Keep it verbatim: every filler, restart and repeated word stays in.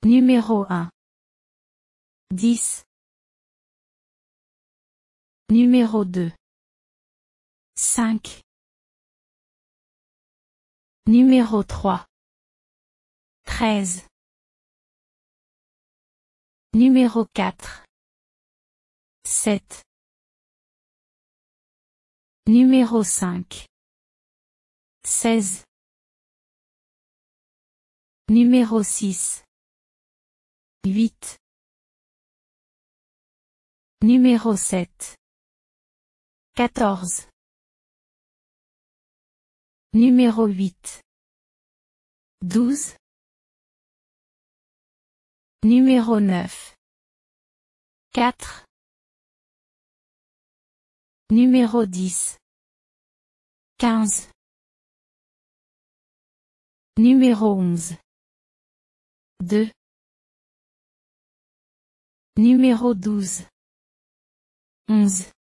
Numéro un. dix. Numéro deux. cinq. Numéro trois. treize. Numéro quatre. sept. Numéro cinq. seize. Numéro six. huit. Numéro sept. quatorze. Numéro huit. douze. Numéro neuf. quatre. Numéro dix. quinze. Numéro onze. deux. Numéro douze. onze.